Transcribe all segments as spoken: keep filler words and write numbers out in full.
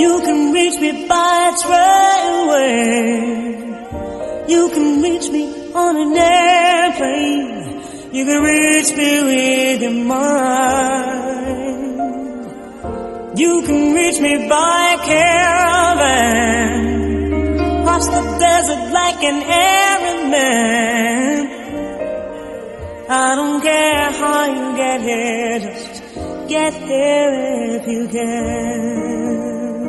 You can reach me by trailway. You can reach me on an airplane. You can reach me with your mind. You can reach me by caravan, cross the desert like an Arab man. I don't care how you get here, just get here if you can.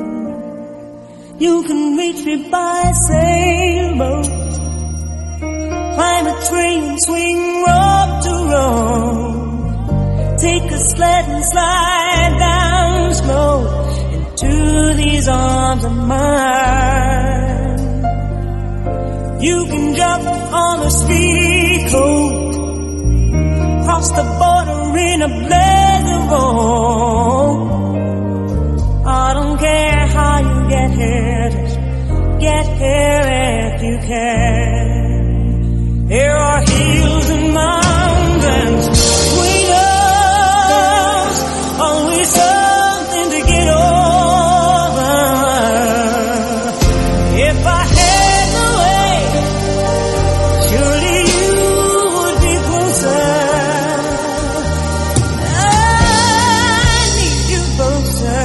You can reach me by sailboat, climb a train, swing rope to rope, take a sled and slide down slow into these arms of mine. You can jump on a speed coat, cross the border in a blaze of gold. I don't care how you get here, just get here if you can. There are hills and mountains between us, always something to get over. If I had the way, surely you would be closer. I need you closer.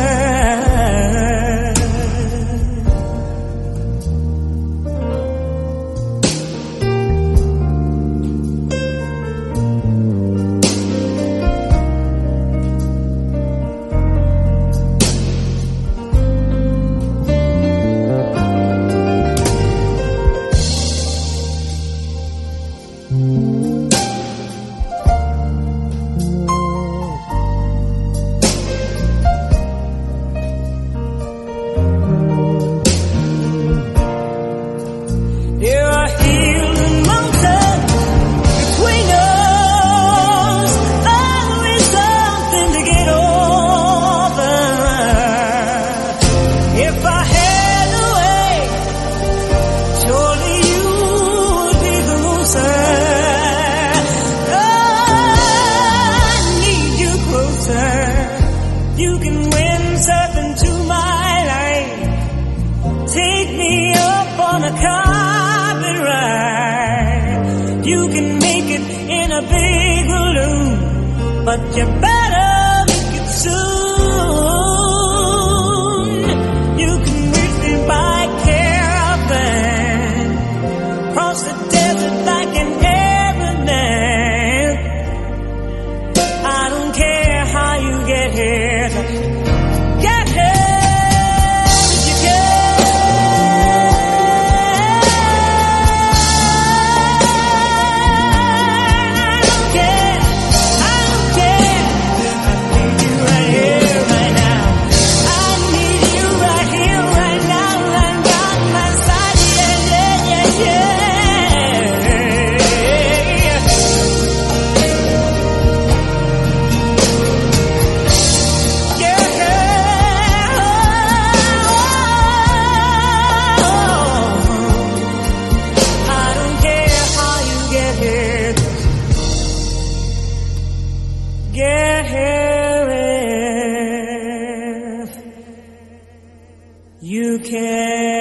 There are hills and mountains between us, always something to get over. If I had the way, surely you would be closer. I need you closer. You can windsurf into my life, take me up on a car. You can make it in a big balloon, but you better make it soon. You can reach me by caravan, cross the desert like an Arab man. I don't care how you get here, just get here if you can. Get here if you can.